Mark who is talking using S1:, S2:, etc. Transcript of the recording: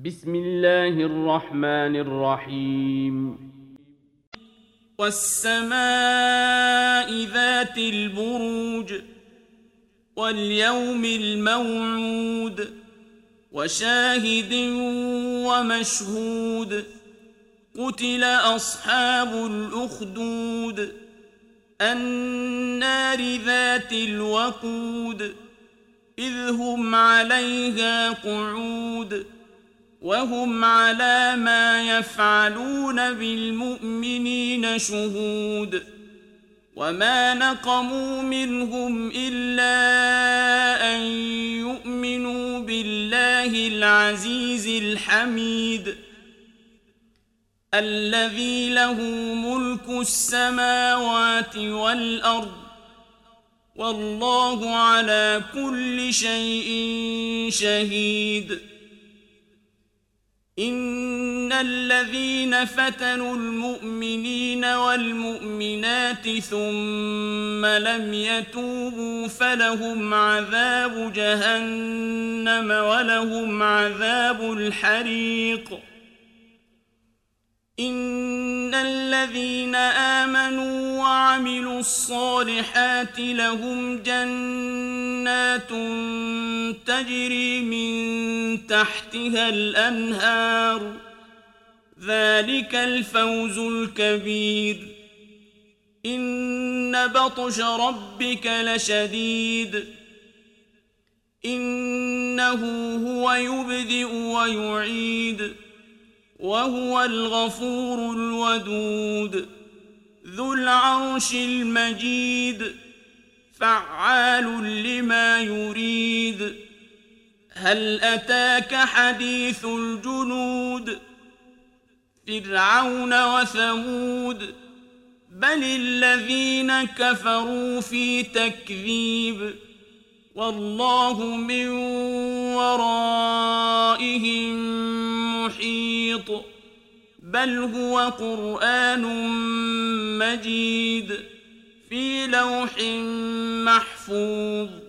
S1: بسم الله الرحمن الرحيم.
S2: والسماء ذات البروج واليوم الموعود وشاهد ومشهود قتل أصحاب الأخدود النار ذات الوقود إذ هم عليها قعود وهم على ما يفعلون بالمؤمنين شهود وما نقموا منهم إلا أن يؤمنوا بالله العزيز الحميد الذي له ملك السماوات والأرض والله على كل شيء شهيد. إن الذين فتنوا المؤمنين والمؤمنات ثم لم يتوبوا فلهم عذاب جهنم ولهم عذاب الحريق. إن الذين آمنوا وعملوا الصالحات لهم جنات تجري من تحتها الأنهار ذلك الفوز الكبير. إن بطش ربك لشديد إنه هو يبدئ ويعيد وهو الغفور الودود ذو العرش المجيد فعال لما يريد. هل أتاك حديث الجنود فرعون وثمود بل الذين كفروا في تكذيب والله من ورائهم محيط بل هو قرآن مجيد في لوح محفوظ.